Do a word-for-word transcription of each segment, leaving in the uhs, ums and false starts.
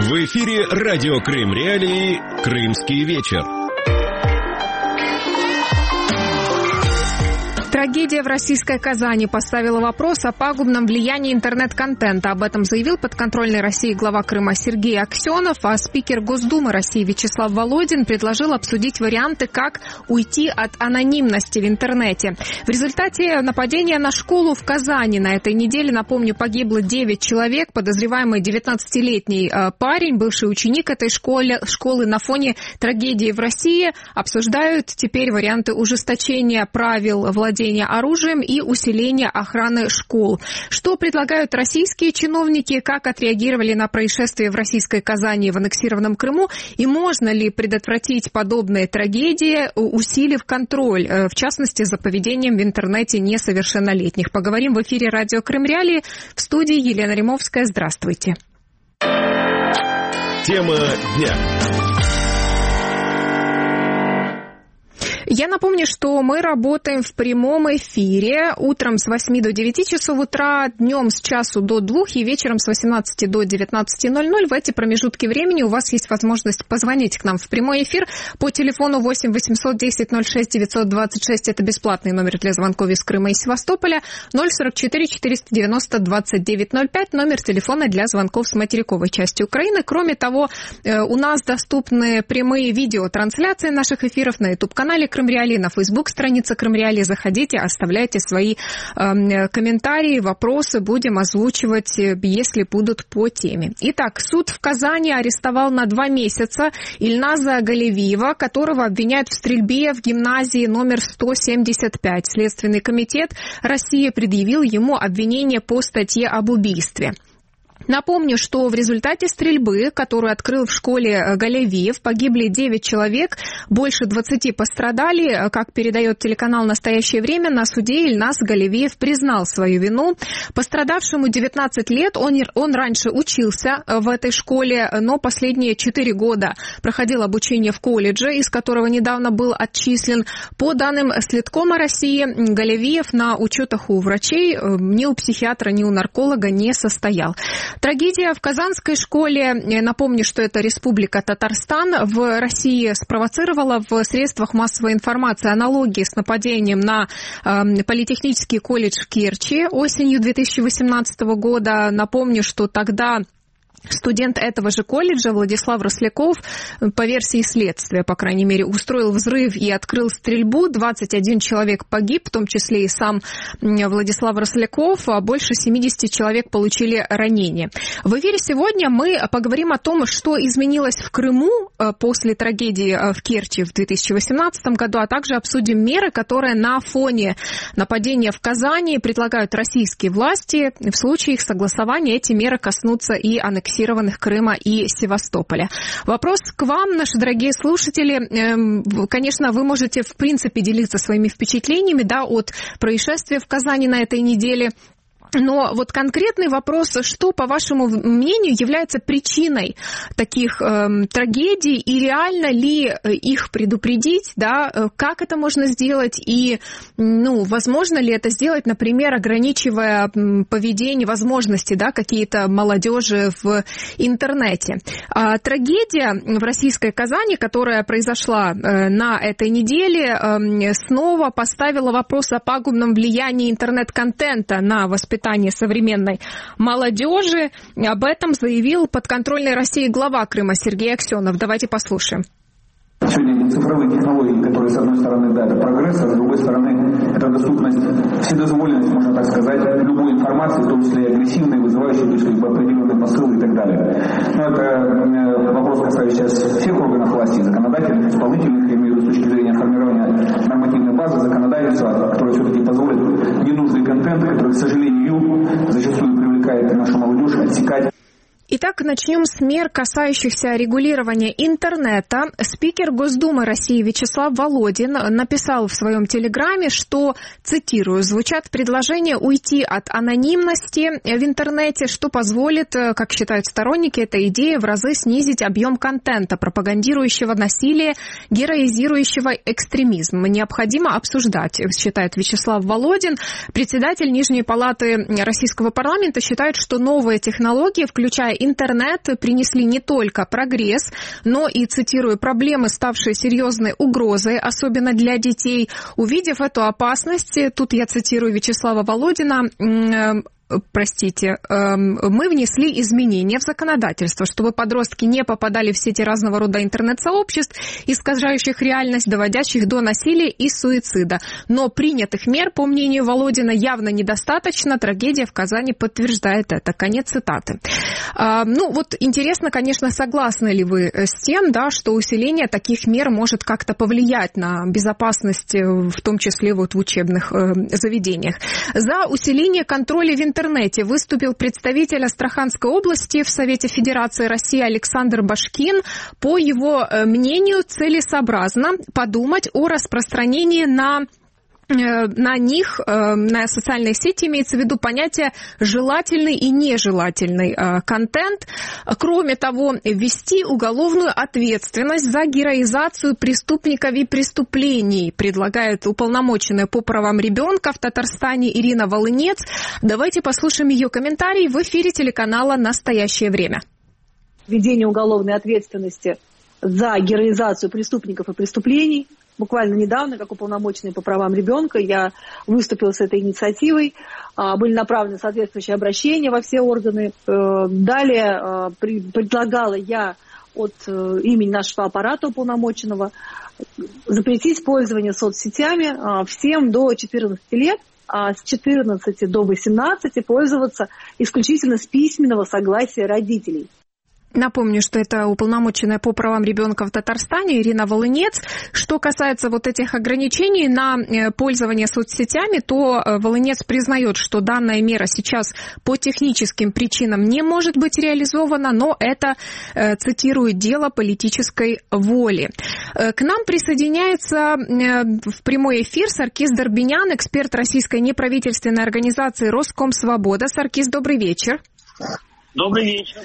В эфире радио Крым Реалии «Крымский вечер». Трагедия в российской Казани поставила вопрос о пагубном влиянии интернет-контента. Об этом заявил подконтрольный России глава Крыма Сергей Аксенов, а спикер Госдумы России Вячеслав Володин предложил обсудить варианты, как уйти от анонимности в интернете. В результате нападения на школу в Казани на этой неделе, напомню, погибло девять человек. Подозреваемый девятнадцатилетний парень, бывший ученик этой школы, школы на фоне трагедии в России, обсуждают теперь варианты ужесточения правил владения оружием и усиления охраны школ. Что предлагают российские чиновники, как отреагировали на происшествие в российской Казани в аннексированном Крыму, и можно ли предотвратить подобные трагедии, усилив контроль, в частности, за поведением в интернете несовершеннолетних. Поговорим в эфире радио Крым Реалии. В студии Елена Римовская. Здравствуйте. Тема дня. Я напомню, что мы работаем в прямом эфире утром с восьми до девяти часов утра, днем с часу до двух и вечером с восемнадцати до девятнадцати ноль-ноль. В эти промежутки времени у вас есть возможность позвонить к нам в прямой эфир по телефону восемь восемьсот десять ноль шесть девятьсот двадцать шесть. Это бесплатный номер для звонков из Крыма и Севастополя. ноль сорок четыре четыреста девяносто двадцать девять ноль пять. Номер телефона для звонков с материковой части Украины. Кроме того, у нас доступны прямые видеотрансляции наших эфиров на YouTube-канале Крым Реалии, на Facebook страница Крым Реалии. Заходите, оставляйте свои э, комментарии, вопросы, будем озвучивать, если будут по теме. Итак, суд в Казани арестовал на два месяца Ильназа Галевиева, которого обвиняют в стрельбе в гимназии номер сто семьдесят пять. Следственный комитет России предъявил ему обвинение по статье об убийстве. Напомню, что в результате стрельбы, которую открыл в школе Галевиев, погибли девять человек, больше двадцати пострадали. Как передает телеканал «Настоящее время», на суде Ильназ Галевиев признал свою вину. Пострадавшему девятнадцать лет, он, он раньше учился в этой школе, но последние четыре года проходил обучение в колледже, из которого недавно был отчислен. По данным Следкома России, Галевиев на учетах у врачей ни у психиатра, ни у нарколога не состоял. Трагедия в казанской школе, напомню, что это Республика Татарстан, в России спровоцировала в средствах массовой информации аналогии с нападением на э, политехнический колледж в Керчи осенью две тысячи восемнадцатого года. Напомню, что тогда студент этого же колледжа Владислав Росляков, по версии следствия, по крайней мере, устроил взрыв и открыл стрельбу. двадцать один человек погиб, в том числе и сам Владислав Росляков, а больше семьдесят человек получили ранения. В эфире сегодня мы поговорим о том, что изменилось в Крыму после трагедии в Керчи в две тысячи восемнадцатом году, а также обсудим меры, которые на фоне нападения в Казани предлагают российские власти. В случае их согласования эти меры коснутся и аннексии Крыма и Севастополя. Вопрос к вам, наши дорогие слушатели. Конечно, вы можете, в принципе, делиться своими впечатлениями, да, от происшествия в Казани на этой неделе. Но вот конкретный вопрос, что, по вашему мнению, является причиной таких э, трагедий, и реально ли их предупредить, да, как это можно сделать, и, ну, возможно ли это сделать, например, ограничивая поведение, возможности, да, какие-то молодежи в интернете. А трагедия в российской Казани, которая произошла э, на этой неделе, э, снова поставила вопрос о пагубном влиянии интернет-контента на воспитание современной молодежи. Об этом заявил подконтрольный России глава Крыма Сергей Аксенов. Давайте послушаем. Сегодня цифровые технологии, которые, с одной стороны, да, это прогресс, а с другой стороны, это доступность, вседозволенность, можно так сказать, любой информации, в том числе и агрессивной, вызывающей, то есть, как бы, определенные посылы и так далее. Но это вопрос, касающийся всех органов власти, законодательных, исполнительных, я имею в виду с точки зрения формирования нормативной базы, законодательства, которое все-таки позволит ненужный контент, который, к сожалению, зачастую привлекает нашу молодежь, отсекать. Итак, начнем с мер, касающихся регулирования интернета. Спикер Госдумы России Вячеслав Володин написал в своем телеграме, что, цитирую, звучат предложения уйти от анонимности в интернете, что позволит, как считают сторонники этой идеи, в разы снизить объем контента, пропагандирующего насилие, героизирующего экстремизм. Необходимо обсуждать, считает Вячеслав Володин. Председатель Нижней палаты Российского парламента считает, что новые технологии, включая интернет принесли не только прогресс, но и, цитирую, проблемы, ставшие серьезной угрозой, особенно для детей. Увидев эту опасность, тут я цитирую Вячеслава Володина, Простите, мы внесли изменения в законодательство, чтобы подростки не попадали в сети разного рода интернет-сообществ, искажающих реальность, доводящих до насилия и суицида. Но принятых мер, по мнению Володина, явно недостаточно. Трагедия в Казани подтверждает это. Конец цитаты. Ну вот интересно, конечно, согласны ли вы с тем, да, что усиление таких мер может как-то повлиять на безопасность, в том числе вот в учебных заведениях. За усиление контроля в интернете В интернете выступил представитель Астраханской области в Совете Федерации России Александр Башкин. По его мнению, целесообразно подумать о распространении на на них, на социальные сети, имеется в виду понятие желательный и нежелательный контент. Кроме того, ввести уголовную ответственность за героизацию преступников и преступлений, предлагает уполномоченная по правам ребенка в Татарстане Ирина Волынец. Давайте послушаем ее комментарий в эфире телеканала «Настоящее время». Введение уголовной ответственности за героизацию преступников и преступлений. Буквально недавно, как уполномоченный по правам ребенка, я выступила с этой инициативой. Были направлены соответствующие обращения во все органы. Далее предлагала я от имени нашего аппарата уполномоченного запретить пользование соцсетями всем до четырнадцати лет, а с четырнадцати до восемнадцати пользоваться исключительно с письменного согласия родителей. Напомню, что это уполномоченная по правам ребенка в Татарстане Ирина Волынец. Что касается вот этих ограничений на пользование соцсетями, то Волынец признает, что данная мера сейчас по техническим причинам не может быть реализована, но это, цитирую, дело политической воли. К нам присоединяется в прямой эфир Саркис Дорбинян, эксперт российской неправительственной организации «Роскомсвобода». Саркис, добрый вечер. Добрый вечер.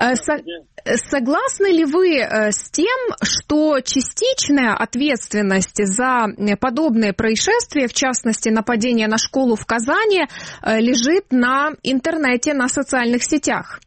Согласны ли вы с тем, что частичная ответственность за подобные происшествия, в частности, нападение на школу в Казани, лежит на интернете, на социальных сетях?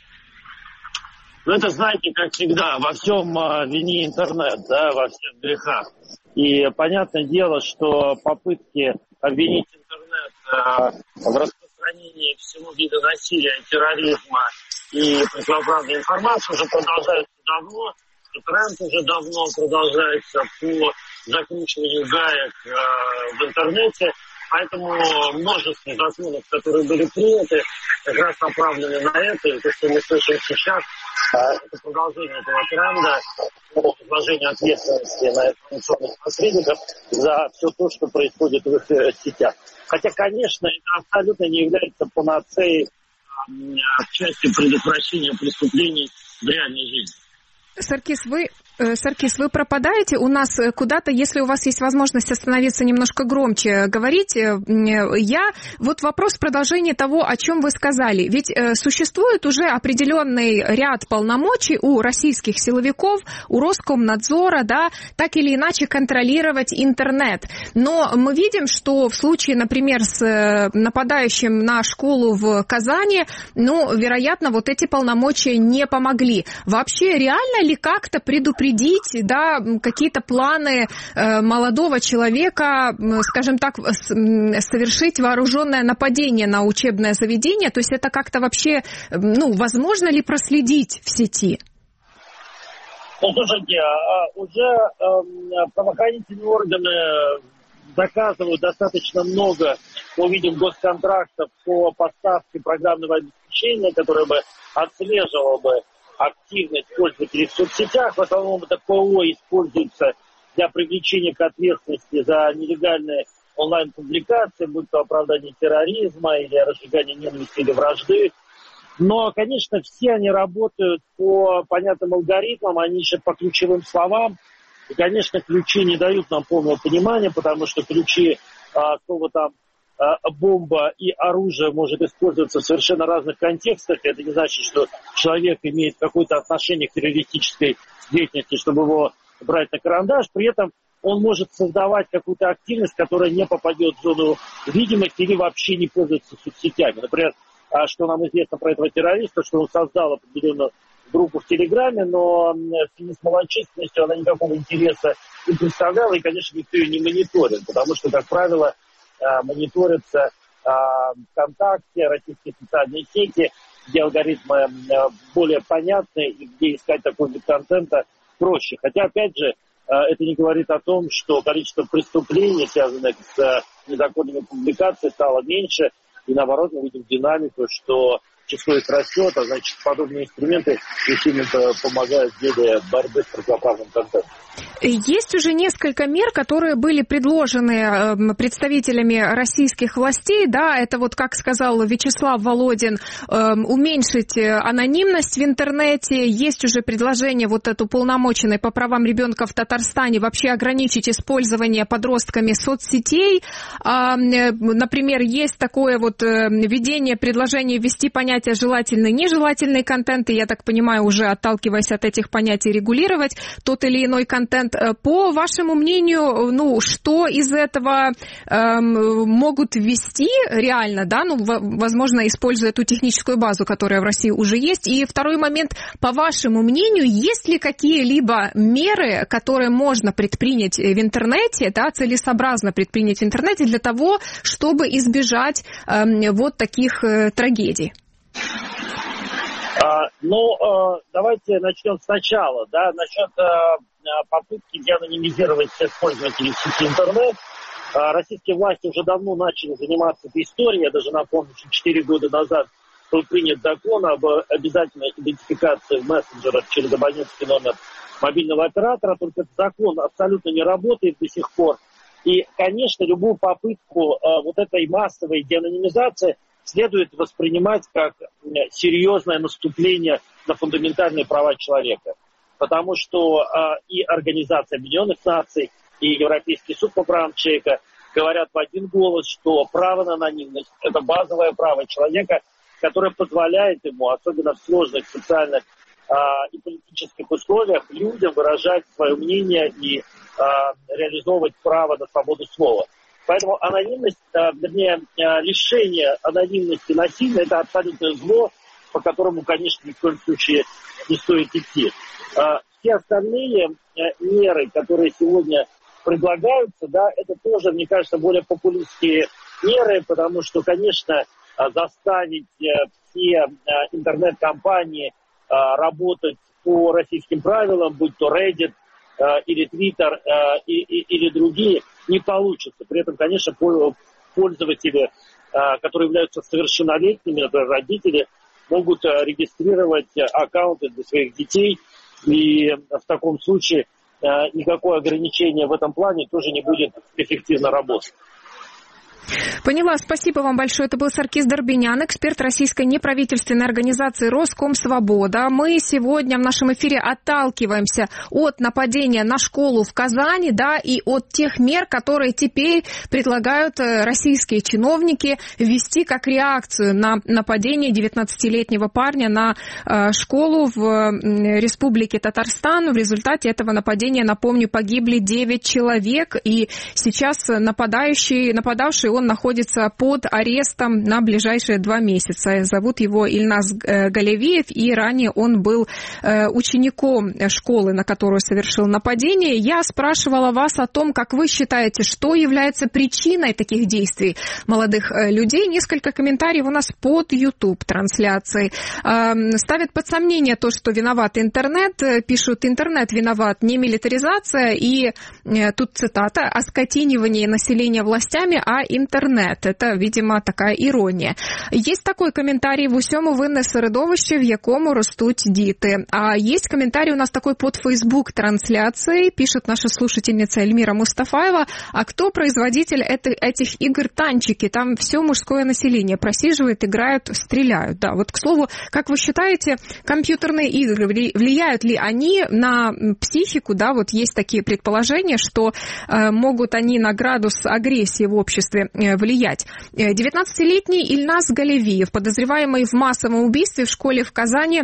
Ну, это, знаете, как всегда, во всем вине интернет, да, во всех грехах. И понятное дело, что попытки обвинить интернет в распространении всего вида насилия, терроризма и противоправной информации уже продолжаются давно. И тренд уже давно продолжается по закручиванию гаек э, в интернете. Поэтому множество законов, которые были приняты, как раз направлены на это. И то, что мы слышим сейчас, э, это продолжение этого тренда по возложению ответственности на информационных посредников за все то, что происходит в их э, сетях. Хотя, конечно, это абсолютно не является панацеей в части предотвращения преступлений в реальной жизни. Саркис, вы, Саркис, вы пропадаете у нас куда-то, если у вас есть возможность остановиться немножко громче говорить. Я, вот вопрос продолжения того, о чем вы сказали. Ведь существует уже определенный ряд полномочий у российских силовиков, у Роскомнадзора, да, так или иначе контролировать интернет. Но мы видим, что в случае, например, с нападающим на школу в Казани, ну, вероятно, вот эти полномочия не помогли. Вообще, реально ли как-то предупредить, да, какие-то планы э, молодого человека, э, скажем так, совершить вооруженное нападение на учебное заведение? То есть это как-то вообще, ну, возможно ли проследить в сети? Ну, слушайте, уже э, правоохранительные органы заказывают достаточно много, мы видим, госконтрактов по поставке программного обеспечения, которое бы отслеживало бы активность пользователей в соцсетях. В основном это ПО используется для привлечения к ответственности за нелегальные онлайн-публикации, будь то оправдание терроризма или разжигание ненависти или вражды. Но, конечно, все они работают по понятным алгоритмам, они ищут по ключевым словам. И, конечно, ключи не дают нам полного понимания, потому что ключи а, слова там бомба и оружие может использоваться в совершенно разных контекстах. Это не значит, что человек имеет какое-то отношение к террористической деятельности, чтобы его брать на карандаш. При этом он может создавать какую-то активность, которая не попадет в зону видимости или вообще не пользуется соцсетями. Например, что нам известно про этого террориста, что он создал определенную группу в Телеграме, но в связи с малочисленностью она никакого интереса не представляла, и, конечно, никто ее не мониторит, потому что, как правило, мониторятся ВКонтакте, российские социальные сети, где алгоритмы более понятны и где искать такой вид контента проще. Хотя, опять же, это не говорит о том, что количество преступлений, связанных с незаконными публикациями, стало меньше, и наоборот мы видим динамику, что число их растет, а значит подобные инструменты сильно помогают в деле борьбы с противоправным контентом. Есть уже несколько мер, которые были предложены представителями российских властей. Да, это вот, как сказал Вячеслав Володин, уменьшить анонимность в интернете. Есть уже предложение вот эту уполномоченной по правам ребенка в Татарстане вообще ограничить использование подростками соцсетей. Например, есть такое вот введение предложения ввести понятие желательный, нежелательный контент, и, я так понимаю, уже отталкиваясь от этих понятий, регулировать тот или иной контент. По вашему мнению, ну, что из этого э, могут ввести реально, да, ну, в, возможно, используя ту техническую базу, которая в России уже есть? И второй момент, по вашему мнению, есть ли какие-либо меры, которые можно предпринять в интернете, да, целесообразно предпринять в интернете для того, чтобы избежать э, вот таких э, трагедий? А, ну, э, давайте начнем сначала, да, насчет э, попытки деанонимизировать всех пользователей сети интернет. Э, российские власти уже давно начали заниматься этой историей. Я даже напомню, что четыре года назад был принят закон об обязательной идентификации в мессенджерах через абонентский номер мобильного оператора. Только этот закон абсолютно не работает до сих пор. И, конечно, любую попытку э, вот этой массовой деанонимизации следует воспринимать как серьезное наступление на фундаментальные права человека. Потому что э, и Организация Объединенных Наций, и Европейский суд по правам человека говорят в один голос, что право на анонимность – это базовое право человека, которое позволяет ему, особенно в сложных социальных э, и политических условиях, людям выражать свое мнение и э, реализовывать право на свободу слова. Поэтому анонимность, вернее, лишение анонимности насильно – это абсолютное зло, по которому, конечно, ни в коем случае не стоит идти. Все остальные меры, которые сегодня предлагаются, да, это тоже, мне кажется, более популистские меры, потому что, конечно, заставить все интернет-компании работать по российским правилам, будь то Reddit или Twitter или другие, не получится. При этом, конечно, пользователи, которые являются совершеннолетними, например, родители, могут регистрировать аккаунты для своих детей, и в таком случае никакое ограничение в этом плане тоже не будет эффективно работать. Поняла. Спасибо вам большое. Это был Саркис Дорбинян, эксперт российской неправительственной организации «Роскомсвобода». Мы сегодня в нашем эфире отталкиваемся от нападения на школу в Казани, да, и от тех мер, которые теперь предлагают российские чиновники ввести как реакцию на нападение девятнадцатилетнего парня на э, школу в Республике Татарстан. В результате этого нападения, напомню, погибли девять человек, и сейчас нападающий, нападавший, он находится под арестом на ближайшие два месяца. Зовут его Ильназ Галевиев, и ранее он был учеником школы, на которую совершил нападение. Я спрашивала вас о том, как вы считаете, что является причиной таких действий молодых людей. Несколько комментариев у нас под YouTube-трансляцией. Ставят под сомнение то, что виноват интернет. Пишут, интернет виноват, не милитаризация, и тут цитата, оскотинивание населения властями, а интернет. Это, видимо, такая іронія. Є такий коментарій: в усьому винне середовище, в якому ростуть діти. А есть комментарий у нас такой под Facebook-трансляцией. Пишет наша слушательница Эльмира Мустафаева: а кто производитель этих игр «Танчики»? Там все мужское население просиживает, играют, стреляют. Да, вот, к слову, как вы считаете, компьютерные игры, влияют ли они на психику? Да, вот есть такие предположения, что э, могут они на градус агрессии в обществе влиять. девятнадцатилетний Ильназ Галевиев, подозреваемый в массовом убийстве в школе в Казани,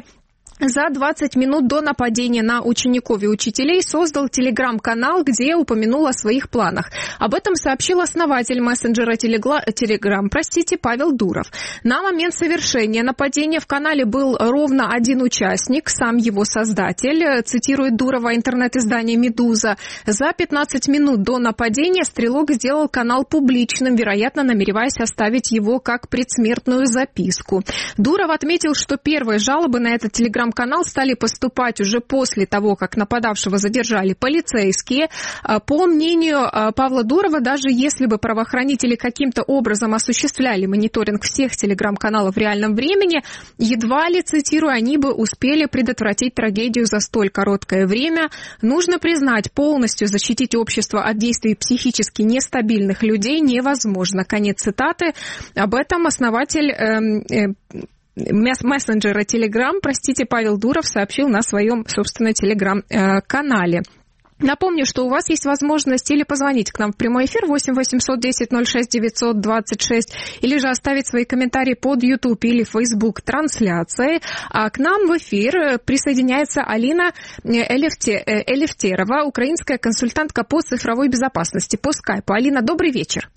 за двадцать минут до нападения на учеников и учителей создал телеграм-канал, где упомянул о своих планах. Об этом сообщил основатель мессенджера Telegram, простите, Павел Дуров. На момент совершения нападения в канале был ровно один участник, сам его создатель, цитирует Дурова интернет-издание «Медуза». За пятнадцать минут до нападения стрелок сделал канал публичным, вероятно, намереваясь оставить его как предсмертную записку. Дуров отметил, что первые жалобы на этот телеграм канал стали поступать уже после того, как нападавшего задержали полицейские. По мнению Павла Дурова, даже если бы правоохранители каким-то образом осуществляли мониторинг всех телеграм-каналов в реальном времени, едва ли, цитирую, они бы успели предотвратить трагедию за столь короткое время. Нужно признать, полностью защитить общество от действий психически нестабильных людей невозможно. Конец цитаты. Об этом основатель э, э, мессенджера Telegram, простите, Павел Дуров сообщил на своем, собственно, Telegram-канале. Напомню, что у вас есть возможность или позвонить к нам в прямой эфир восемь восемьсот десять ноль шесть девятьсот двадцать шесть, или же оставить свои комментарии под YouTube или Facebook трансляции. А к нам в эфир присоединяется Алина Елефтерова, украинская консультантка по цифровой безопасности по скайпу. Алина, добрый вечер.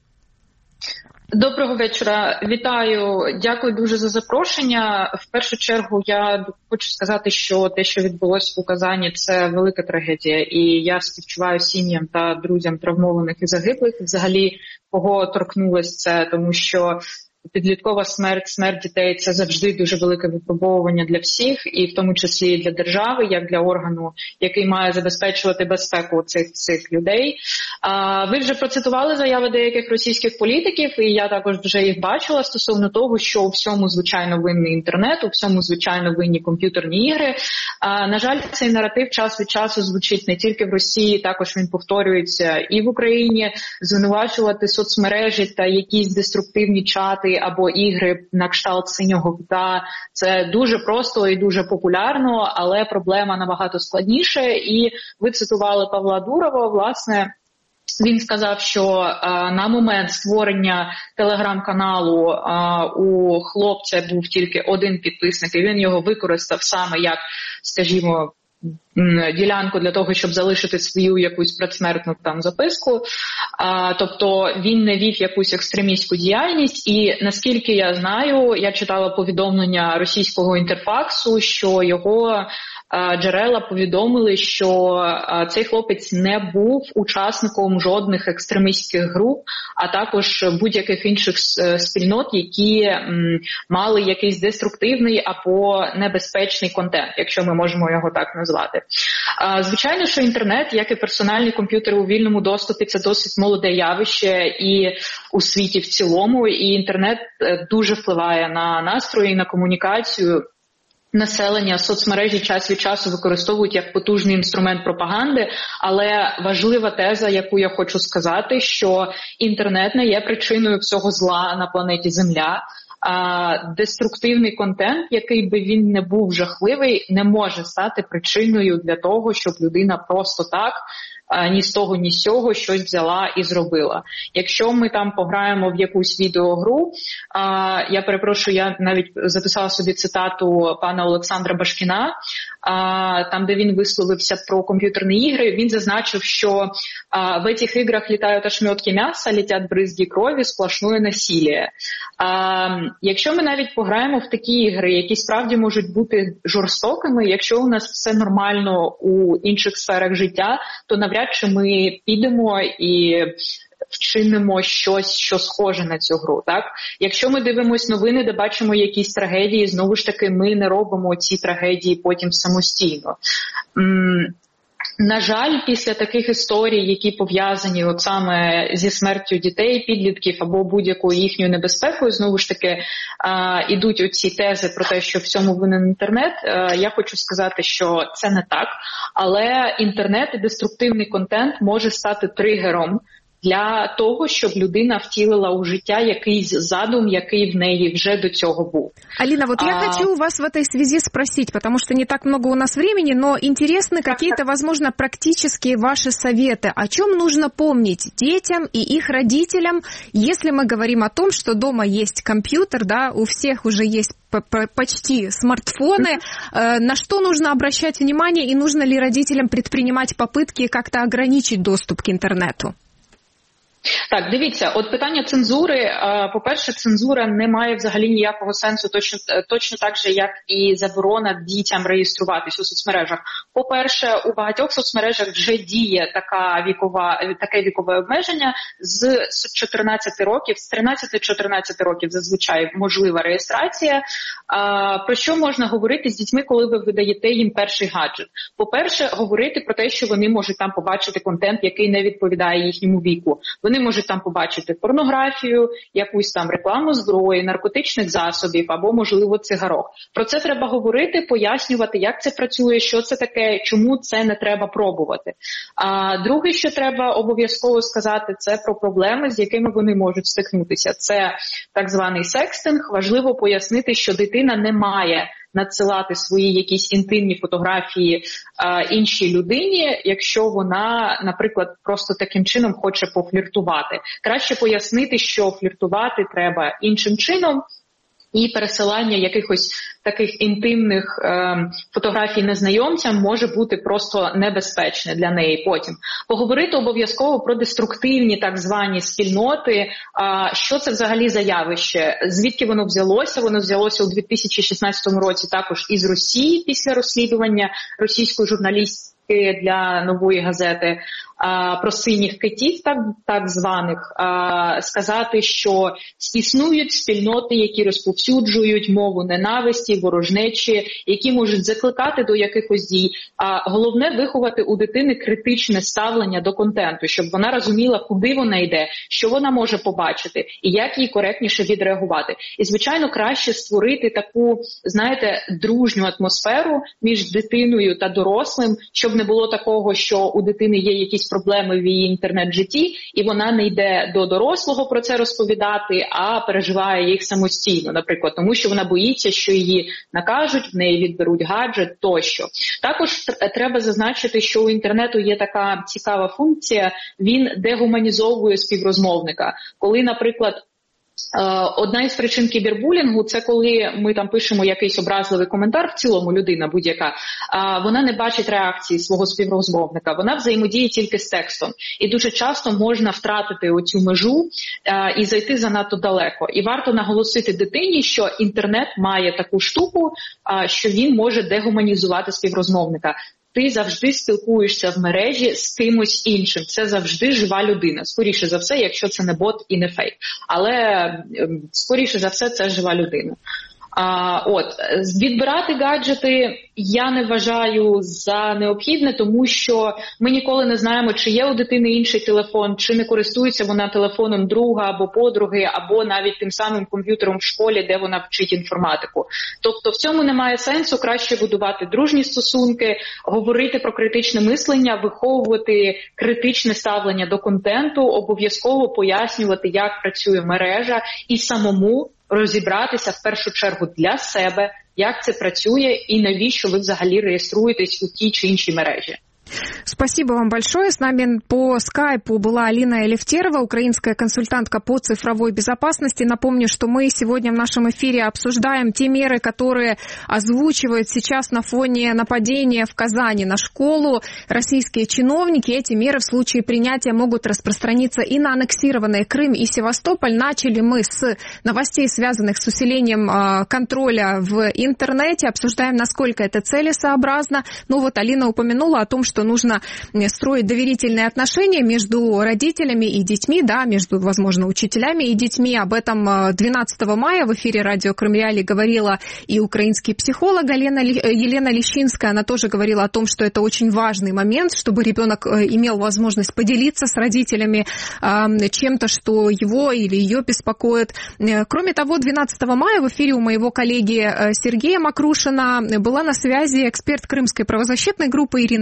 Доброго вечора. Вітаю. Дякую дуже за запрошення. В першу чергу я хочу сказати, що те, що відбулося в Казані, це велика трагедія. І я співчуваю сім'ям та друзям травмованих і загиблих. Взагалі, кого торкнулось це, тому що підліткова смерть, смерть дітей – це завжди дуже велике випробовування для всіх, і в тому числі і для держави, як для органу, який має забезпечувати безпеку цих, цих людей. А, ви вже процитували заяви деяких російських політиків, і я також вже їх бачила стосовно того, що у всьому, звичайно, винний інтернет, у всьому, звичайно, винні комп'ютерні ігри. А, на жаль, цей наратив час від часу звучить не тільки в Росії, також він повторюється і в Україні. Звинувачувати соцмережі та якісь деструктивні чати або ігри на кшталт синього кита – це дуже просто і дуже популярно, але проблема набагато складніша. І ви цитували Павла Дурова, власне, він сказав, що а, на момент створення телеграм-каналу а, у хлопця був тільки один підписник, і він його використав саме як, скажімо, ділянку для того, щоб залишити свою якусь предсмертну там записку. А, тобто він не вів якусь екстремістську діяльність, і наскільки я знаю, я читала повідомлення російського інтерфаксу, що його джерела повідомили, що цей хлопець не був учасником жодних екстремістських груп, а також будь-яких інших спільнот, які мали якийсь деструктивний або небезпечний контент, якщо ми можемо його так назвати. Звичайно, що інтернет, як і персональні комп'ютери у вільному доступі, це досить молоде явище і у світі в цілому, і інтернет дуже впливає на настрої, на комунікацію. Населення, соцмережі час від часу використовують як потужний інструмент пропаганди, але важлива теза, яку я хочу сказати, що інтернет не є причиною всього зла на планеті Земля. А деструктивний контент, який би він не був жахливий, не може стати причиною для того, щоб людина просто так ні з того, ні з цього щось взяла і зробила. Якщо ми там пограємо в якусь відеогру, а, я перепрошую, я навіть записала собі цитату пана Олександра Башкіна, а, там, де він висловився про комп'ютерні ігри, він зазначив, що а, в цих іграх літають ошметки м'яса, летять бризги крові, сплошне насилля. А, якщо ми навіть пограємо в такі ігри, які справді можуть бути жорстокими, якщо у нас все нормально у інших сферах життя, то навряд чи ми підемо і вчинимо щось, що схоже на цю гру, так? Якщо ми дивимося новини, де бачимо якісь трагедії, знову ж таки, ми не робимо ці трагедії потім самостійно. М- На жаль, після таких історій, які пов'язані от саме зі смертю дітей, підлітків або будь-якою їхньою небезпекою, знову ж таки, а, ідуть оці тези про те, що всьому винен інтернет. А, я хочу сказати, що це не так, але інтернет і деструктивний контент може стати тригером для того, щоб людина втілила у життя якийсь задум, який в неї вже до цього був. Алина, вот а... я хочу у вас в этой связи спросить, потому что не так много у нас времени, но интересны какие-то, возможно, практические ваши советы. О чем нужно помнить детям и их родителям, если мы говорим о том, что дома есть компьютер, да, у всех уже есть почти смартфоны, mm-hmm. на что нужно обращать внимание и нужно ли родителям предпринимать попытки как-то ограничить доступ к интернету? Так, дивіться, от питання цензури, по-перше, цензура не має взагалі ніякого сенсу, точно, точно так же, як і заборона дітям реєструватись у соцмережах. По-перше, у багатьох соцмережах вже діє така вікова, таке вікове обмеження з чотирнадцяти років, з тринадцяти-чотирнадцяти років зазвичай можлива реєстрація. Про що можна говорити з дітьми, коли ви видаєте їм перший гаджет? По-перше, говорити про те, що вони можуть там побачити контент, який не відповідає їхньому віку. Вони можуть там побачити порнографію, якусь там рекламу зброї, наркотичних засобів або, можливо, цигарок. Про це треба говорити, пояснювати, як це працює, що це таке, чому це не треба пробувати. А друге, що треба обов'язково сказати, це про проблеми, з якими вони можуть стикнутися. Це так званий секстинг. Важливо пояснити, що дитина не має надсилати свої якісь інтимні фотографії а, іншій людині, якщо вона, наприклад, просто таким чином хоче пофліртувати. Краще пояснити, що фліртувати треба іншим чином, і пересилання якихось таких інтимних е, фотографій незнайомцям може бути просто небезпечне для неї потім. Поговорити обов'язково про деструктивні так звані спільноти, а, що це взагалі за явище, звідки воно взялося. Воно взялося у дві тисячі шістнадцятому році також із Росії після розслідування російської журналістки для Нової газети а, про синіх китів, так, так званих, а, сказати, що існують спільноти, які розповсюджують мову ненависті, ворожнечі, які можуть закликати до якихось дій. А головне виховати у дитини критичне ставлення до контенту, щоб вона розуміла, куди вона йде, що вона може побачити і як їй коректніше відреагувати. І, звичайно, краще створити таку, знаєте, дружню атмосферу між дитиною та дорослим, щоб не було такого, що у дитини є якісь проблеми в її інтернет-житті, і вона не йде до дорослого про це розповідати, а переживає їх самостійно, наприклад, тому що вона боїться, що її накажуть, в неї відберуть гаджет тощо. Також треба зазначити, що у інтернету є така цікава функція, він дегуманізовує співрозмовника. Коли, наприклад, одна із причин кібербулінгу – це коли ми там пишемо якийсь образливий коментар, в цілому людина будь-яка, вона не бачить реакції свого співрозмовника, вона взаємодіє тільки з текстом. І дуже часто можна втратити оцю межу і зайти занадто далеко. І варто наголосити дитині, що інтернет має таку штуку, що він може дегуманізувати співрозмовника. Ти завжди спілкуєшся в мережі з кимось іншим. Це завжди жива людина. Скоріше за все, якщо це не бот і не фейк. Але скоріше за все, це жива людина. А, от, відбирати гаджети я не вважаю за необхідне, тому що ми ніколи не знаємо, чи є у дитини інший телефон, чи не користується вона телефоном друга або подруги, або навіть тим самим комп'ютером в школі, де вона вчить інформатику. Тобто в цьому немає сенсу, краще будувати дружні стосунки, говорити про критичне мислення, виховувати критичне ставлення до контенту, обов'язково пояснювати, як працює мережа і самому розібратися в першу чергу для себе, як це працює і навіщо ви взагалі реєструєтесь у тій чи іншій мережі. Спасибо вам большое. С нами по скайпу была Алина Элефтерова, украинская консультантка по цифровой безопасности. Напомню, что мы сегодня в нашем эфире обсуждаем те меры, которые озвучивают сейчас на фоне нападения в Казани на школу российские чиновники. Эти меры в случае принятия могут распространиться и на аннексированные Крым и Севастополь. Начали мы с новостей, связанных с усилением контроля в интернете. Обсуждаем, насколько это целесообразно. Ну вот Алина упомянула о том, что нужно строить доверительные отношения между родителями и детьми, да, между, возможно, учителями и детьми. Об этом двенадцатого мая в эфире радио Крым Реалии говорила и украинский психолог Елена, Елена Лещинская. Она тоже говорила о том, что это очень важный момент, чтобы ребенок имел возможность поделиться с родителями чем-то, что его или ее беспокоит. Кроме того, двенадцатого мая в эфире у моего коллеги Сергея Макрушина была на связи эксперт крымской правозащитной группы Ирина Седова.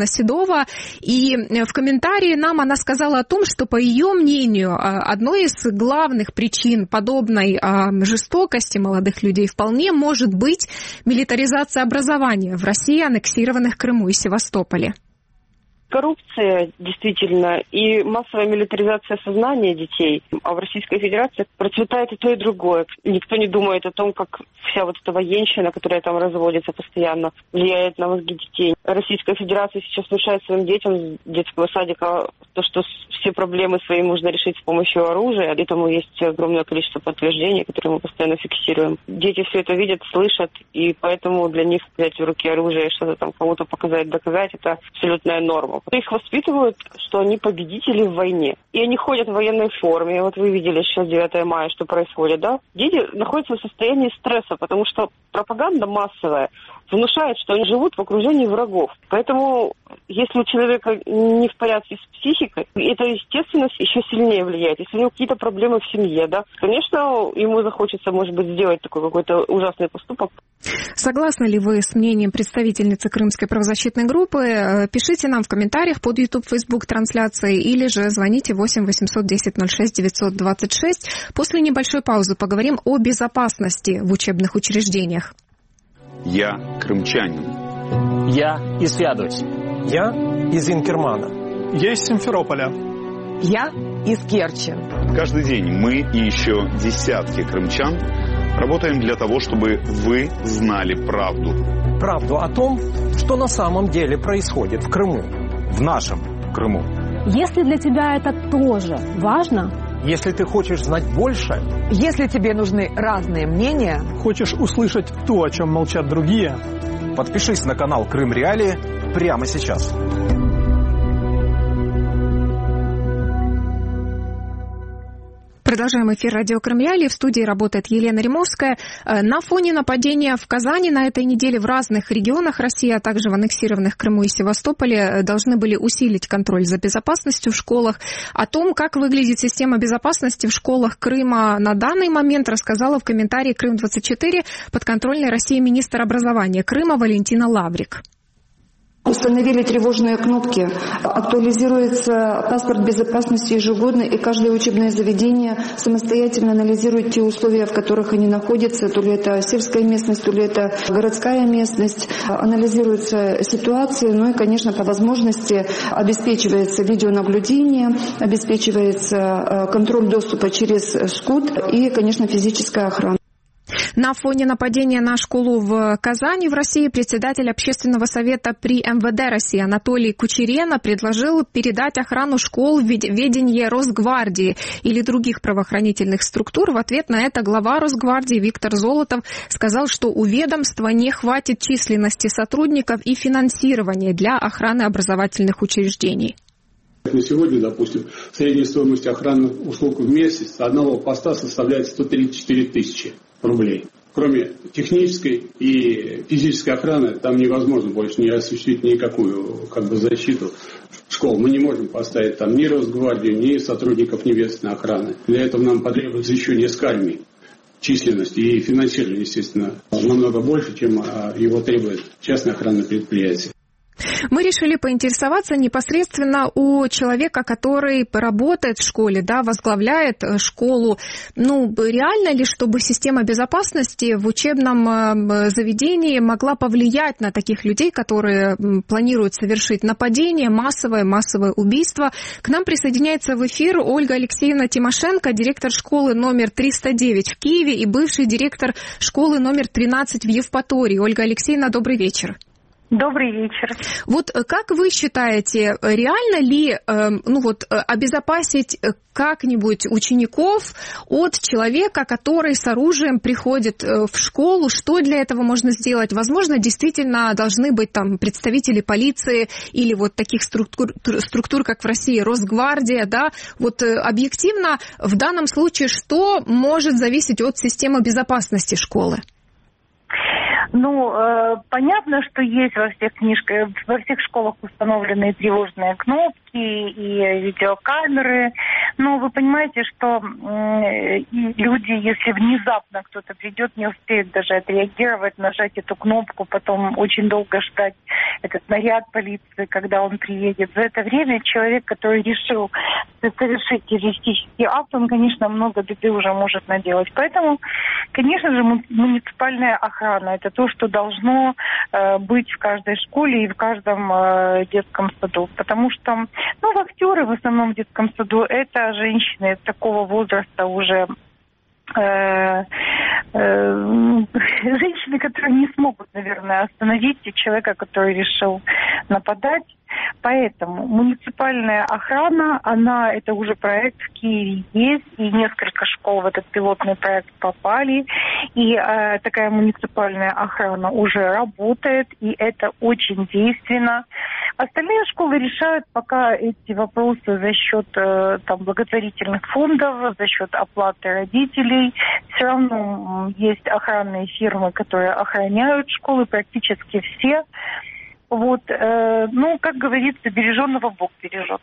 Пескова. И в комментарии нам она сказала о том, что, по ее мнению, одной из главных причин подобной жестокости молодых людей вполне может быть милитаризация образования в России, аннексированных Крыму и Севастополе. Коррупция, действительно, и массовая милитаризация сознания детей. А в Российской Федерации процветает и то, и другое. Никто не думает о том, как вся вот эта военщина, которая там разводится постоянно, влияет на мозги детей. Российская Федерация сейчас внушает своим детям с детского садика то, что все проблемы свои можно решить с помощью оружия. Этому есть огромное количество подтверждений, которые мы постоянно фиксируем. Дети все это видят, слышат, и поэтому для них взять в руки оружие и что-то там кому-то показать, доказать, это абсолютная норма. Их воспитывают, что они победители в войне. И они ходят в военной форме. Вот вы видели сейчас девятое мая, что происходит, да? Дети находятся в состоянии стресса, потому что пропаганда массовая внушает, что они живут в окружении врагов. Поэтому, если у человека не в порядке с психикой, эта естественность еще сильнее влияет. Если у него какие-то проблемы в семье, да, конечно, ему захочется, может быть, сделать такой какой-то ужасный поступок. Согласны ли вы с мнением представительницы Крымской правозащитной группы? Пишите нам в комментариях под YouTube, Facebook трансляции или же звоните восемь восемьсот десять ноль шесть девятьсот двадцать шесть. После небольшой паузы поговорим о безопасности в учебных учреждениях. Я крымчанин. Я из Феодосии. Я из Инкермана. Я из Симферополя. Я из Керчи. Каждый день мы и еще десятки крымчан работаем для того, чтобы вы знали правду. Правду о том, что на самом деле происходит в Крыму. В нашем Крыму. Если для тебя это тоже важно, если ты хочешь знать больше, если тебе нужны разные мнения, хочешь услышать то, о чем молчат другие, подпишись на канал Крым Реалии прямо сейчас. Продолжаем эфир радио Крым Реалии. В студии работает Елена Римовская. На фоне нападения в Казани на этой неделе в разных регионах России, а также в аннексированных Крыму и Севастополе должны были усилить контроль за безопасностью в школах. О том, как выглядит система безопасности в школах Крыма на данный момент, рассказала в комментарии Крым двадцать четыре подконтрольной России министр образования Крыма Валентина Лаврик. Установили тревожные кнопки, актуализируется паспорт безопасности ежегодно, и каждое учебное заведение самостоятельно анализирует те условия, в которых они находятся, то ли это сельская местность, то ли это городская местность, анализируются ситуации, ну и, конечно, по возможности обеспечивается видеонаблюдение, обеспечивается контроль доступа через СКУД и, конечно, физическая охрана. На фоне нападения на школу в Казани в России председатель Общественного совета при эм вэ дэ России Анатолий Кучерена предложил передать охрану школ в ведение Росгвардии или других правоохранительных структур. В ответ на это глава Росгвардии Виктор Золотов сказал, что у ведомства не хватит численности сотрудников и финансирования для охраны образовательных учреждений. На сегодня, допустим, средняя стоимость охранных услуг в месяц одного поста составляет сто тридцать четыре тысячи рублей. Кроме технической и физической охраны, там невозможно больше не осуществить никакую как бы, защиту школ. Мы не можем поставить там ни Росгвардию, ни сотрудников небесной охраны. Для этого нам потребуется еще несколько армий. Численность и финансирование, естественно, намного больше, чем его требует частное охранное предприятие. Мы решили поинтересоваться непосредственно у человека, который работает в школе, да, возглавляет школу. Ну, реально ли, чтобы система безопасности в учебном заведении могла повлиять на таких людей, которые планируют совершить нападение, массовое, массовое убийство? К нам присоединяется в эфир Ольга Алексеевна Тимошенко, директор школы номер триста девять в Киеве и бывший директор школы номер тринадцать в Евпатории. Ольга Алексеевна, добрый вечер. Добрый вечер. Вот как вы считаете, реально ли ну вот, обезопасить как-нибудь учеников от человека, который с оружием приходит в школу? Что для этого можно сделать? Возможно, действительно должны быть там представители полиции или вот таких структур, структур как в России, Росгвардия, да? Вот объективно в данном случае что может зависеть от системы безопасности школы? Ну, э, понятно, что есть во всех книжках, во всех школах установлены тревожные кнопки и видеокамеры. Но вы понимаете, что э, люди, если внезапно кто-то придет, не успеют даже отреагировать, нажать эту кнопку, потом очень долго ждать этот наряд полиции, когда он приедет. За это время человек, который решил совершить террористический акт, он, конечно, много беды уже может наделать. Поэтому, конечно же, муниципальная охрана – это то, что должно э, быть в каждой школе и в каждом э, детском саду. Потому что, ну, вахтеры в основном в детском саду – это женщины такого возраста уже, э, э, женщины, которые не смогут, наверное, остановить человека, который решил нападать. Поэтому муниципальная охрана, она, это уже проект в Киеве есть, и несколько школ в этот пилотный проект попали, и э, такая муниципальная охрана уже работает, и это очень действенно. Остальные школы решают пока эти вопросы за счет э, там, благотворительных фондов, за счет оплаты родителей. Все равно есть охранные фирмы, которые охраняют школы, практически все. Вот, э, ну, как говорится, береженного Бог бережет.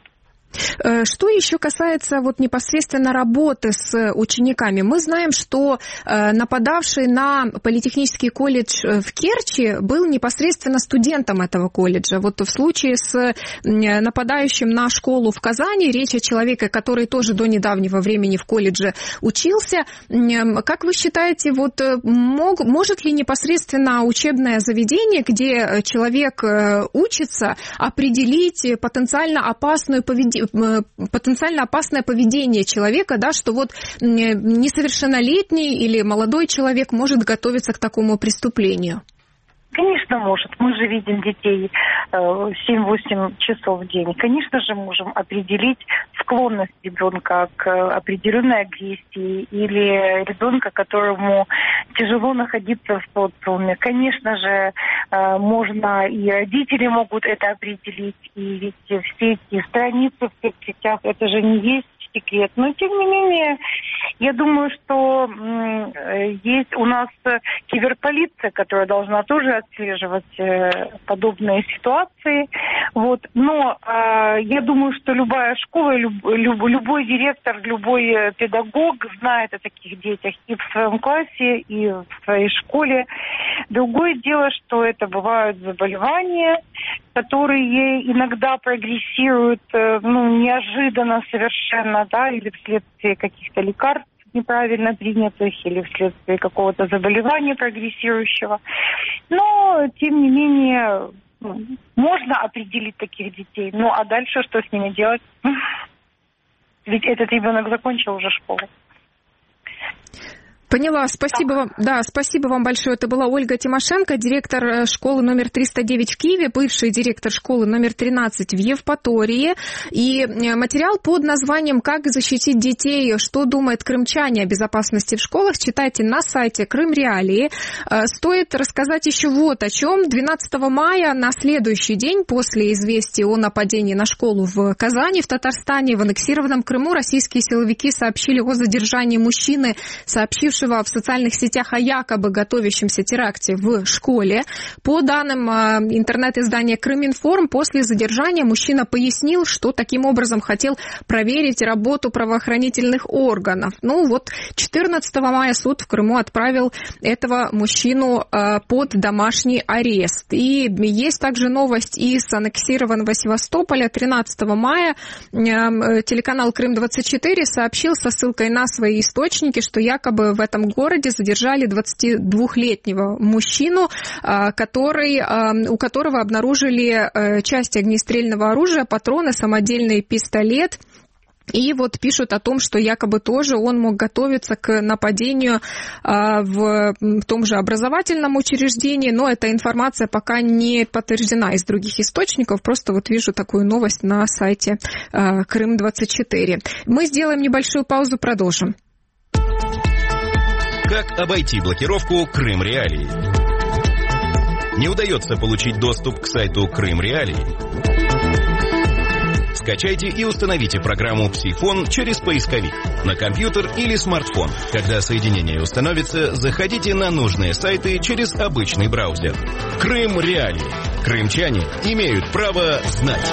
Что еще касается вот непосредственно работы с учениками? Мы знаем, что нападавший на политехнический колледж в Керчи был непосредственно студентом этого колледжа. Вот в случае с нападающим на школу в Казани, речь о человеке, который тоже до недавнего времени в колледже учился. Как вы считаете, вот мог, может ли непосредственно учебное заведение, где человек учится, определить потенциально опасную поведение, потенциально опасное поведение человека, да, что вот несовершеннолетний или молодой человек может готовиться к такому преступлению? Конечно, может. Мы же видим детей семь-восемь часов в день. Конечно же, можем определить склонность ребенка к определенной агрессии или ребенка, которому тяжело находиться в социуме. Конечно же, можно, и родители могут это определить, и ведь все эти страницы в соцсетях, это же не есть секрет. Но, тем не менее, я думаю, что есть у нас киберполиция, которая должна тоже отслеживать подобные ситуации. Вот. Но э, я думаю, что любая школа, люб, люб, любой директор, любой педагог знает о таких детях и в своем классе, и в своей школе. Другое дело, что это бывают заболевания, которые иногда прогрессируют э, ну, неожиданно совершенно, да, или вследствие каких-то лекарств неправильно принятых, или вследствие какого-то заболевания прогрессирующего. Но, тем не менее, можно определить таких детей. Ну, а дальше что с ними делать? Ведь этот ребенок закончил уже школу. Поняла, спасибо вам. Да, спасибо вам большое. Это была Ольга Тимошенко, директор школы номер триста девять в Киеве, бывший директор школы номер тринадцать в Евпатории. И материал под названием «Как защитить детей. Что думают крымчане о безопасности в школах» читайте на сайте Крым Реалии. Стоит рассказать еще вот о чем. двенадцатого мая, на следующий день после известия о нападении на школу в Казани, в Татарстане, в аннексированном Крыму, российские силовики сообщили о задержании мужчины, сообщившего в социальных сетях о якобы готовящемся теракте в школе. По данным интернет-издания Крыминформ, после задержания мужчина пояснил, что таким образом хотел проверить работу правоохранительных органов. Ну вот, четырнадцатого мая суд в Крыму отправил этого мужчину под домашний арест. И есть также новость из аннексированного Севастополя. тринадцатого мая телеканал Крым двадцать четыре сообщил со ссылкой на свои источники, что якобы в этом городе задержали двадцатидвухлетнего мужчину, который, у которого обнаружили части огнестрельного оружия, патроны, самодельный пистолет. И вот пишут о том, что якобы тоже он мог готовиться к нападению в том же образовательном учреждении, но эта информация пока не подтверждена из других источников, просто вот вижу такую новость на сайте Крым двадцать четыре. Мы сделаем небольшую паузу, продолжим. Как обойти блокировку Крым Реалии? Не удается получить доступ к сайту Крым Реалии? Скачайте и установите программу «Псифон» через поисковик на компьютер или смартфон. Когда соединение установится, заходите на нужные сайты через обычный браузер. Крым Реалии. Крымчане имеют право знать.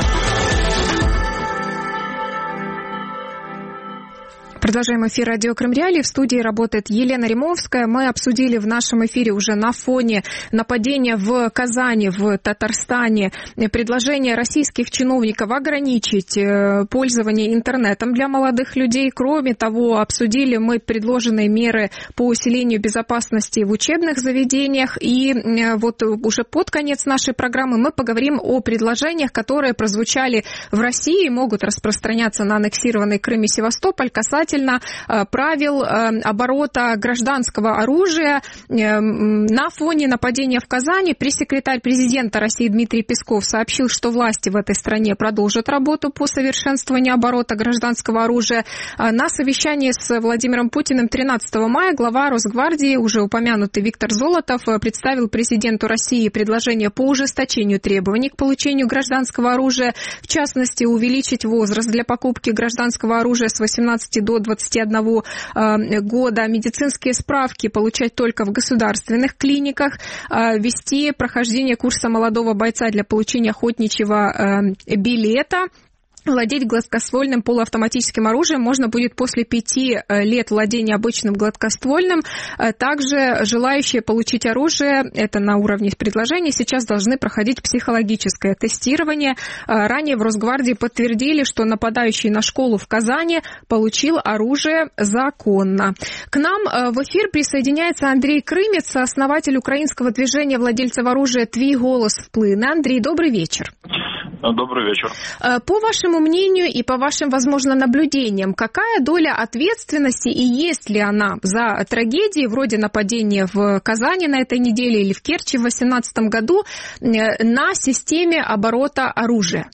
Продолжаем эфир радио Крым Реалии. В студии работает Елена Римовская. Мы обсудили в нашем эфире уже на фоне нападения в Казани, в Татарстане, предложение российских чиновников ограничить пользование интернетом для молодых людей. Кроме того, обсудили мы предложенные меры по усилению безопасности в учебных заведениях. И вот уже под конец нашей программы мы поговорим о предложениях, которые прозвучали в России и могут распространяться на аннексированный Крым и Севастополь касательно правил оборота гражданского оружия. На фоне нападения в Казани пресс-секретарь президента России Дмитрий Песков сообщил, что власти в этой стране продолжат работу по совершенствованию оборота гражданского оружия. На совещании с Владимиром Путиным тринадцатого мая глава Росгвардии, уже упомянутый Виктор Золотов, представил президенту России предложение по ужесточению требований к получению гражданского оружия, в частности, увеличить возраст для покупки гражданского оружия с восемнадцати до двадцати одного года, медицинские справки получать только в государственных клиниках, вести прохождение курса молодого бойца для получения охотничьего билета. Владеть гладкоствольным полуавтоматическим оружием можно будет после пяти лет владения обычным гладкоствольным. Также желающие получить оружие, это на уровне предложений, сейчас должны проходить психологическое тестирование. Ранее в Росгвардии подтвердили, что нападающий на школу в Казани получил оружие законно. К нам в эфир присоединяется Андрей Крымец, основатель украинского движения владельцев оружия «Твій голос вплине». Андрей, добрый вечер. Добрый вечер. По вашему мнению и по вашим, возможно, наблюдениям, какая доля ответственности и есть ли она за трагедии вроде нападения в Казани на этой неделе или в Керчи в две тысячи восемнадцатом году на системе оборота оружия?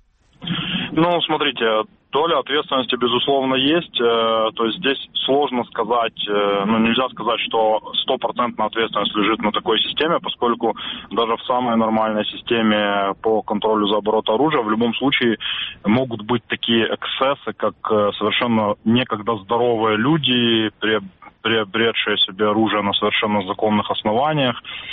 Ну, смотрите, доля ответственности, безусловно, есть. То есть здесь сложно сказать, ну, нельзя сказать, что стопроцентная ответственность лежит на такой системе, поскольку даже в самой нормальной системе по контролю за оборотом оружия в любом случае могут быть такие эксцессы, как совершенно некогда здоровые люди, приобретшие себе оружие на совершенно законных основаниях,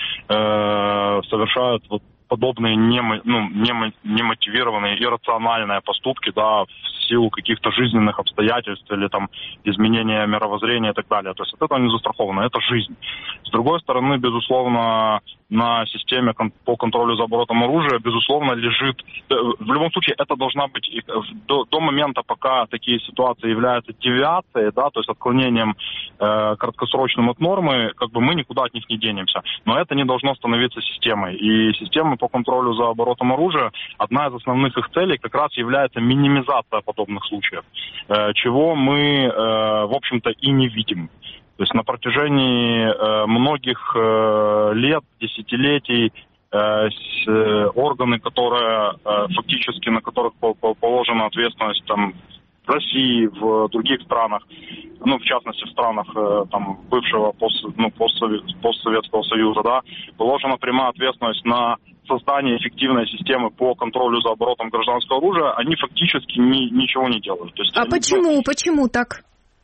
совершают вот подобные немо, ну, немо, немотивированные, иррациональные поступки, да, в силу каких-то жизненных обстоятельств или там изменения мировоззрения и так далее. То есть от этого не застраховано, это жизнь. С другой стороны, безусловно, на системе по контролю за оборотом оружия, безусловно, лежит... В любом случае, это должна быть до, до момента, пока такие ситуации являются девиацией, да, то есть отклонением э, краткосрочным от нормы, как бы мы никуда от них не денемся. Но это не должно становиться системой. И система по контролю за оборотом оружия, одна из основных их целей как раз является минимизация подобных случаев, э, чего мы, э, в общем-то, и не видим. То есть на протяжении э, многих э, лет, десятилетий э, с, э, органы, которые э, фактически на которых по, по, положена ответственность там, в России, в других странах, ну, в частности, в странах э, там, бывшего пост, ну, постсовет, постсоветского союза, да, положена прямая ответственность на создание эффективной системы по контролю за оборотом гражданского оружия, они фактически ни, ничего не делают. То есть а они... почему? Почему так?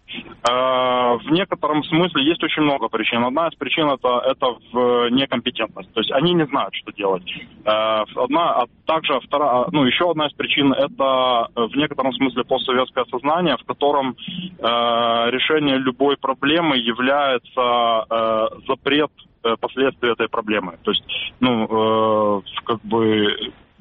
В некотором смысле есть очень много причин. Одна из причин это, это в некомпетентность. То есть они не знают, что делать. Одна, а также вторая, ну, еще одна из причин это в некотором смысле постсоветское сознание, в котором решение любой проблемы является запрет последствий этой проблемы. То есть, ну, как бы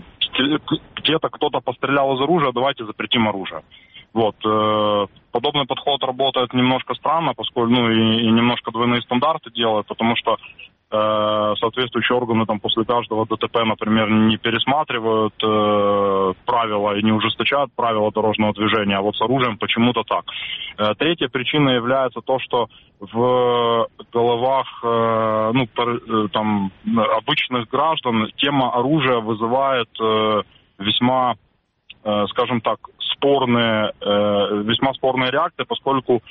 где-то кто-то пострелял из оружия, давайте запретим оружие. Вот. Подобный подход работает немножко странно, поскольку, ну, и, и немножко двойные стандарты делают, потому что э, соответствующие органы там после каждого ДТП, например, не пересматривают э, правила и не ужесточают правила дорожного движения, а вот с оружием почему-то так. Э, третья причина является то, что в головах э, ну, пар, там, обычных граждан тема оружия вызывает э, весьма, э, скажем так, спорные, весьма спорные реакции, поскольку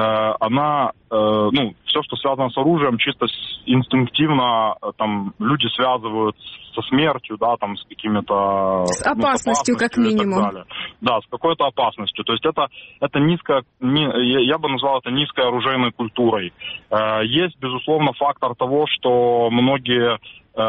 она, ну, все, что связано с оружием, чисто инстинктивно там люди связывают со смертью, да, там с какими-то... С опасностью, ну, с опасностью как минимум. Да, с какой-то опасностью. То есть это, это низко, не, я бы назвал это низкой оружейной культурой. Есть, безусловно, фактор того, что многие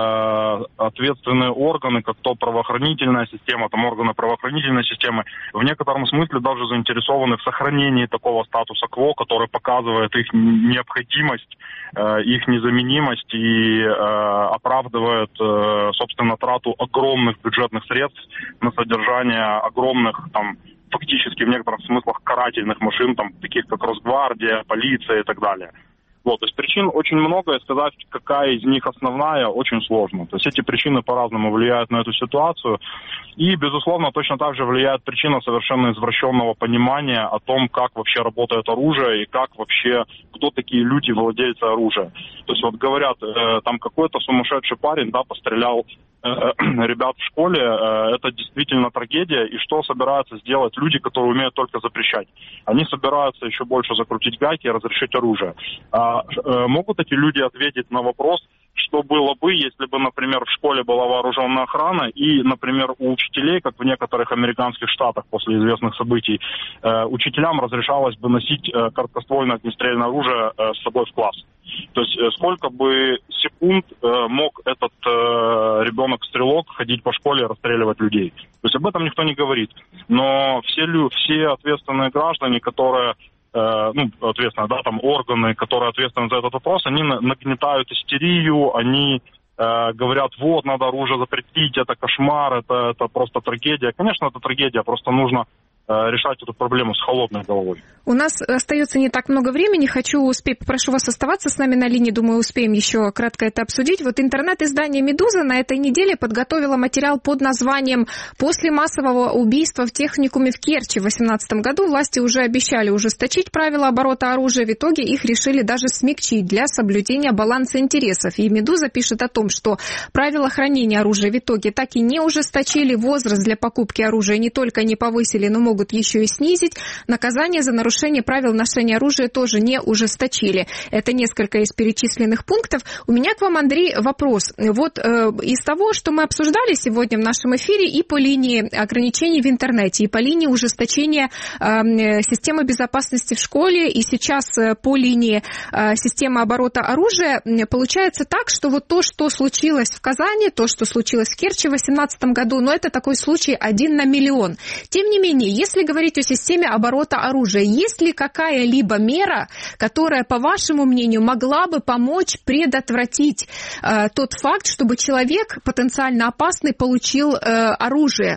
ответственные органы, как то правоохранительная система, там органы правоохранительной системы, в некотором смысле даже заинтересованы в сохранении такого статуса кво, который показывает их необходимость, их незаменимость и оправдывает, собственно, трату огромных бюджетных средств на содержание огромных, там, фактически в некоторых смыслах карательных машин, там, таких как Росгвардия, полиция и так далее. Вот, то есть причин очень много, и сказать, какая из них основная, очень сложно. То есть эти причины по-разному влияют на эту ситуацию. И, безусловно, точно так же влияет причина совершенно извращенного понимания о том, как вообще работает оружие и как вообще, кто такие люди, владельцы оружия. То есть вот говорят, э, там какой-то сумасшедший парень, да, пострелял э, ребят в школе, э, это действительно трагедия. И что собираются сделать люди, которые умеют только запрещать? Они собираются еще больше закрутить гайки и разрешить оружие. А э, могут эти люди ответить на вопрос, что было бы, если бы, например, в школе была вооруженная охрана и, например, у учителей, как в некоторых американских штатах после известных событий, э, учителям разрешалось бы носить э, короткоствольное огнестрельное оружие э, с собой в класс. То есть э, сколько бы секунд э, мог этот э, ребенок-стрелок ходить по школе и расстреливать людей. То есть об этом никто не говорит. Но все, все ответственные граждане, которые... ну, ответственно, да, там органы, которые ответственны за этот вопрос, они нагнетают истерию, они э, говорят, вот, надо оружие запретить, это кошмар, это, это просто трагедия. Конечно, это трагедия, просто нужно решать эту проблему с холодной головой. У нас остается не так много времени. Хочу успеть, попрошу вас оставаться с нами на линии. Думаю, успеем еще кратко это обсудить. Вот интернет-издание «Медуза» на этой неделе подготовило материал под названием «После массового убийства в техникуме в Керчи в две тысячи восемнадцатом году власти уже обещали ужесточить правила оборота оружия. В итоге их решили даже смягчить для соблюдения баланса интересов». И «Медуза» пишет о том, что правила хранения оружия в итоге так и не ужесточили. Возраст для покупки оружия не только не повысили, но могут еще и снизить. Наказание за нарушение правил ношения оружия тоже не ужесточили. Это несколько из перечисленных пунктов. У меня к вам, Андрей, вопрос. Вот э, из того, что мы обсуждали сегодня в нашем эфире и по линии ограничений в интернете, и по линии ужесточения э, системы безопасности в школе, и сейчас э, по линии э, системы оборота оружия, э, получается так, что вот то, что случилось в Казани, то, что случилось в Керчи в две тысячи восемнадцатом году, но это такой случай один на миллион. Тем не менее, если Если говорить о системе оборота оружия, есть ли какая-либо мера, которая, по вашему мнению, могла бы помочь предотвратить э, тот факт, чтобы человек потенциально опасный получил э, оружие?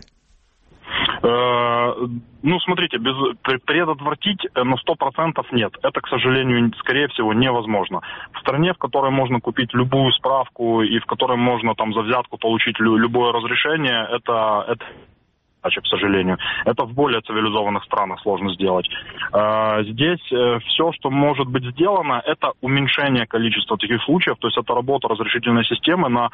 Ну, смотрите, без, предотвратить на сто процентов нет. Это, к сожалению, скорее всего, невозможно. В стране, в которой можно купить любую справку и в которой можно там за взятку получить любое разрешение, это... это... к сожалению. Это в более цивилизованных странах сложно сделать. Здесь все, что может быть сделано, это уменьшение количества таких случаев, то есть это работа разрешительной системы на,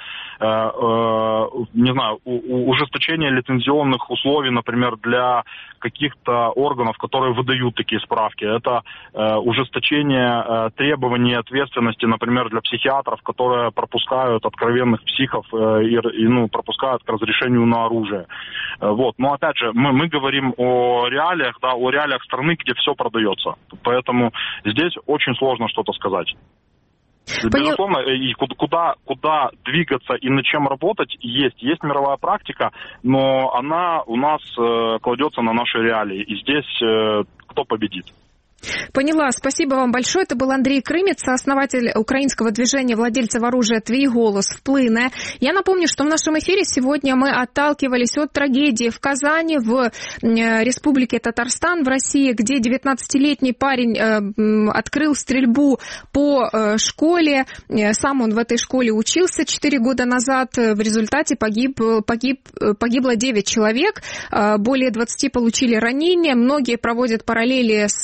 не знаю, ужесточение лицензионных условий, например, для каких-то органов, которые выдают такие справки. Это ужесточение требований ответственности, например, для психиатров, которые пропускают откровенных психов и, и ну, пропускают к разрешению на оружие. Вот. Но опять же, мы, мы говорим о реалиях, да, о реалиях страны, где все продается. Поэтому здесь очень сложно что-то сказать. Безусловно, и куда, куда двигаться и над чем работать есть. Есть мировая практика, но она у нас э, кладется на наши реалии. И здесь э, кто победит? Поняла. Спасибо вам большое. Это был Андрей Крымец, основатель украинского движения владельцев оружия «Твій голос вплине». Я напомню, что в нашем эфире сегодня мы отталкивались от трагедии в Казани, в Республике Татарстан, в России, где девятнадцатилетний парень открыл стрельбу по школе. Сам он в этой школе учился четыре года назад. В результате погиб, погиб, погибло девять человек. Более двадцати получили ранения. Многие проводят параллели с происшествием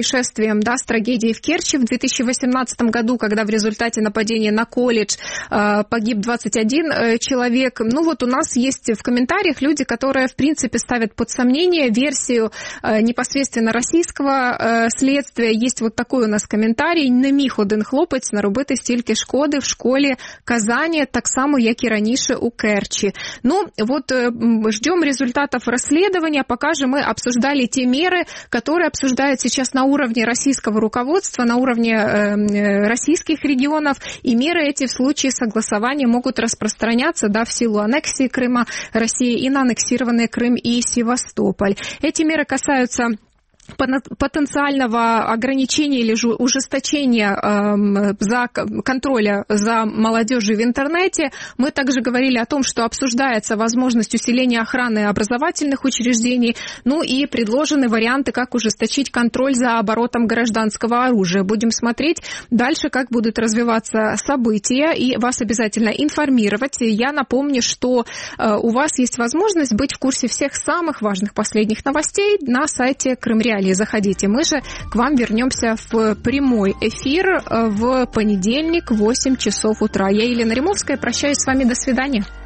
происшествием, да, с трагедией в Керчи в две тысячи восемнадцатом году, когда в результате нападения на колледж э, погиб двадцать один э, человек. Ну вот у нас есть в комментариях люди, которые, в принципе, ставят под сомнение версию э, непосредственно российского э, следствия. Есть вот такой у нас комментарій. Не міг один хлопець наробити стільки шкоди в школі Казані, так само, як і раніше у Керчи. Ну, вот э, ждем результатов расследования. Пока же мы обсуждали те меры, которые обсуждают сейчас на уровне российского руководства, на уровне э, российских регионов, и меры эти в случае согласования могут распространяться, да, в силу аннексии Крыма России и на аннексированные Крым и Севастополь. Эти меры касаются потенциального ограничения или же ужесточения э, за контроля за молодежью в интернете. Мы также говорили о том, что обсуждается возможность усиления охраны образовательных учреждений, ну и предложены варианты, как ужесточить контроль за оборотом гражданского оружия. Будем смотреть дальше, как будут развиваться события, и вас обязательно информировать. Я напомню, что э, у вас есть возможность быть в курсе всех самых важных последних новостей на сайте Крым Реалии. Заходите. Мы же к вам вернемся в прямой эфир в понедельник в восемь часов утра. Я Елена Римовская. Прощаюсь с вами. До свидания.